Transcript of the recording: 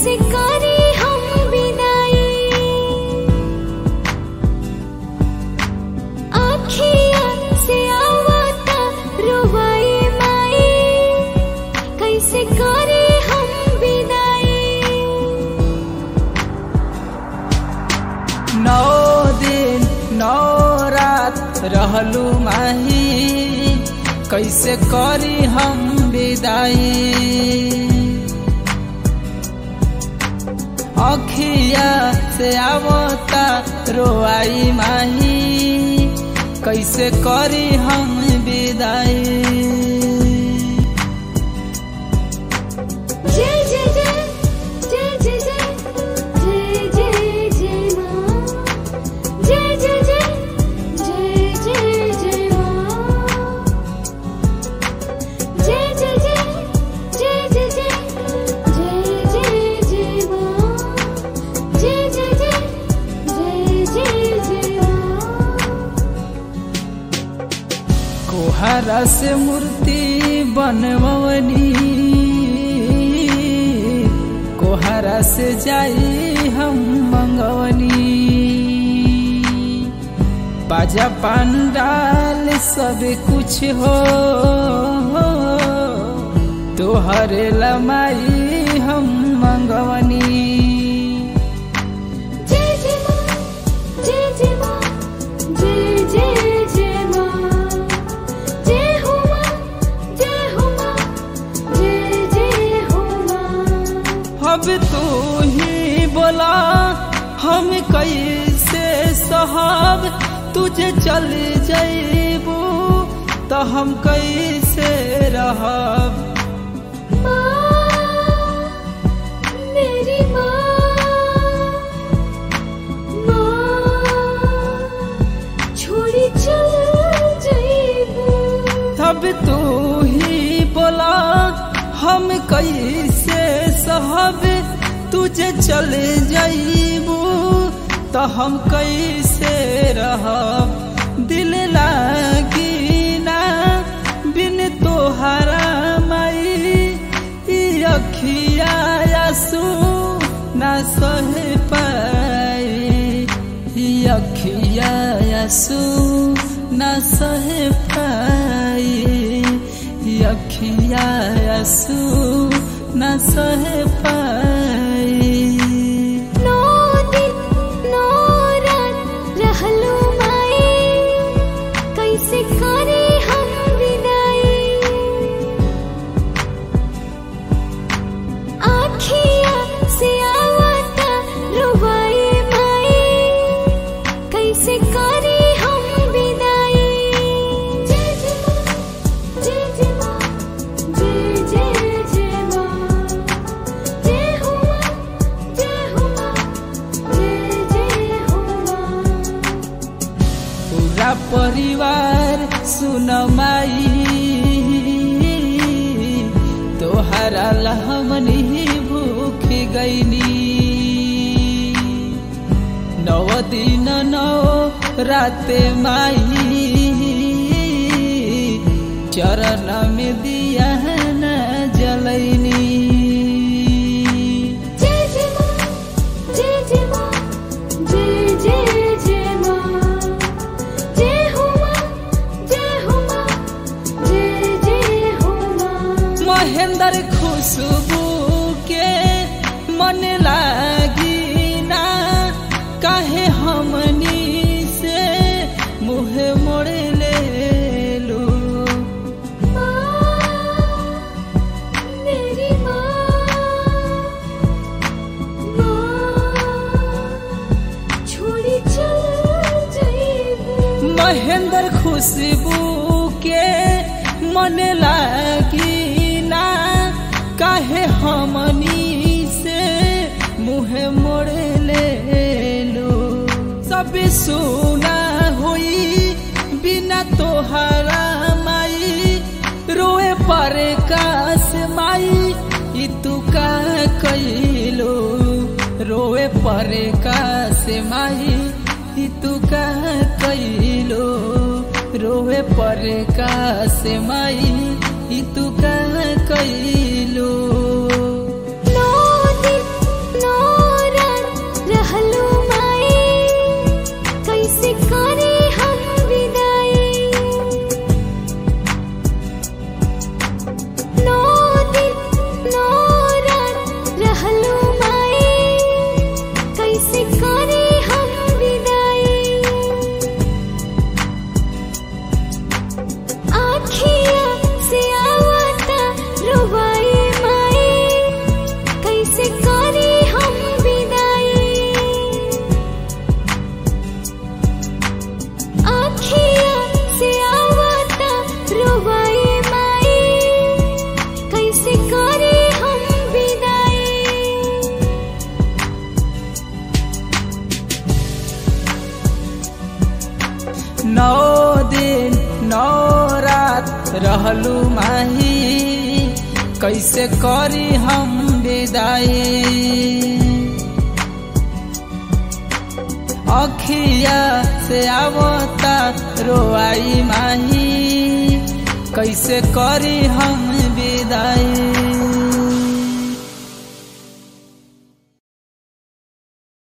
कैसे करे हम विदाई, आँखियाँ से आवता रुबाई माई, कैसे करे हम विदाई। 9 दिन 9 रात रहलू माही, कैसे करी हम विदाई। अखिया से आवता रोआई माही, कैसे करी हम विदाई। जय जय जय जय जय जय जय जय माँ, जय जय जय जय जय जय माँ, जय जय जय जय जय जय जय जय जय माँ, जय जय जय जय जय माँ। कोहरा से मूर्ति बनवनी, कोहरा से जाई हम मंगवनी। बाजा पंडाल सब कुछ हो, तोहरे लमाई हम मंगवनी। जय जय माँ, जय जय माँ, जय जय जय माँ, जय हो माँ, जय हो माँ, जय जय हो माँ। अब तू ही बोला हम कैसे सहब, तुझे चल जाइबू तो हम कैसे रहब। मेरी माँ छोड़ी चल जाइबू। तब तू ही बोला हम कैसे सहब, तुझे चल जाइबू तो हम कैसे रहब। दिल लागी ना बिन तोहरा माई, ई अखिया आंसू ना सह पाई, ई अखिया आंसू ना सह पाई, ई अखिया आंसू ना सह पाई। 9 दिन 9 रात रहलू माई, कैसे करे हम विदाई, आँखियाँ से आवता रुबाई माई, कैसे करे हम विदाई। जय जय माँ, जय जय माँ, जय जय जय माँ, जय हो माँ, जय हो माँ, जय जय हो माँ। पूरा परिवार सुन माई, तोहरा लहमनी भूख गईनी। 9 दिन 9 रात माई, चरण में दिया न जलैनी। जय जय माँ, जय जय माँ, जय जय जय माँ, जय हो माँ, जय हो माँ, जय जय हो माँ। महेंद्र खुशबू के मन लागी ना, काहे हमनी से मुँह मोड़ ले लो। मेरी माँ छोड़ी चल जाइबू। महेंद्र खुशबू के मन लागी ना, काहे हमनी से मुँह मोड़ ले लो। सब सुना हुई बिना तोहरा माई, रोए पर कास माई, ई तू का कैलो। रोए पर कास माई, ई तू का कैलो। रोए पर कास माई, ई तू का कैलो। 9 दिन 9 दिन 9 रात रहलू माही, कैसे करी हम विदाई। अखिया से आवता रोआई माही, कैसे करी हम